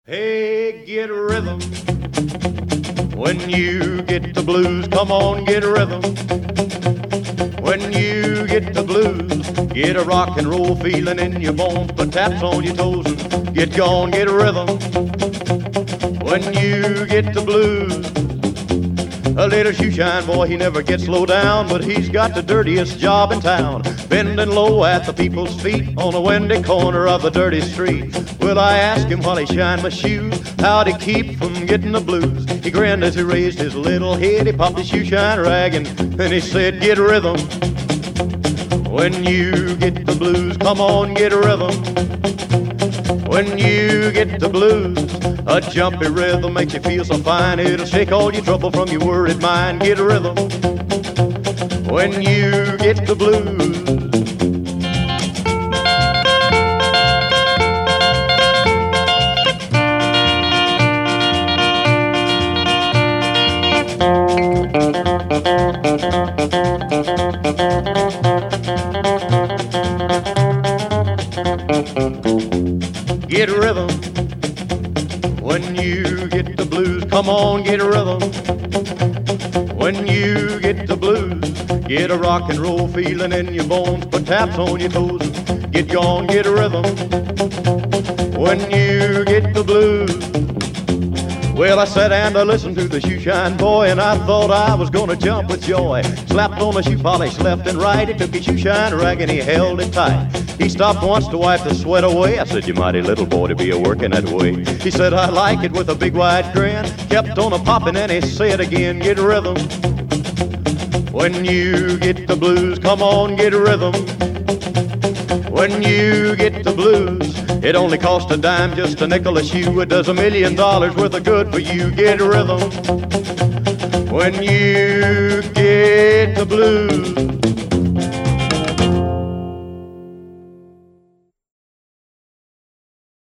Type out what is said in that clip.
Hey, get rhythm. When you get the blues, come on, get rhythm. When you get the blues, get a rock and roll feeling in your bones, put taps on your toes and get gone, get rhythm. When you get the blues, a little shoeshine boy, he never gets low down, but he's got the dirtiest job in town, bending low at the people's feet on a windy corner of a dirty street. Well, I asked him while he shined my shoes, how'd he keep from getting the blues? He grinned as he raised his little head, he popped his shoeshine rag and he said, get rhythm. When you get the blues, come on, get rhythm. When you get the blues, a jumpy rhythm makes you feel so fine, it'll shake all your trouble from your worried mind. Get a rhythm when you get the blues. Get a rhythm when you get the blues. Come on, get a rhythm when you get the blues. Get a rock and roll feeling in your bones, put taps on your toes, get gone, get a rhythm when you get the blues. Well, I sat and I listened to the shoeshine boy, and I thought I was gonna jump with joy. Slapped on the shoe polish left and right, he took his shoeshine rag and he held it tight. He stopped once to wipe the sweat away. I said, you mighty little boy to be a-working that way. He said, I like it, with a big wide grin. Kept on a-popping and he said again, get rhythm. When you get the blues, come on, get rhythm. When you get the blues, it only costs a dime, just a nickel a shoe. It does $1 million worth of good for you. Get rhythm when you get the blues.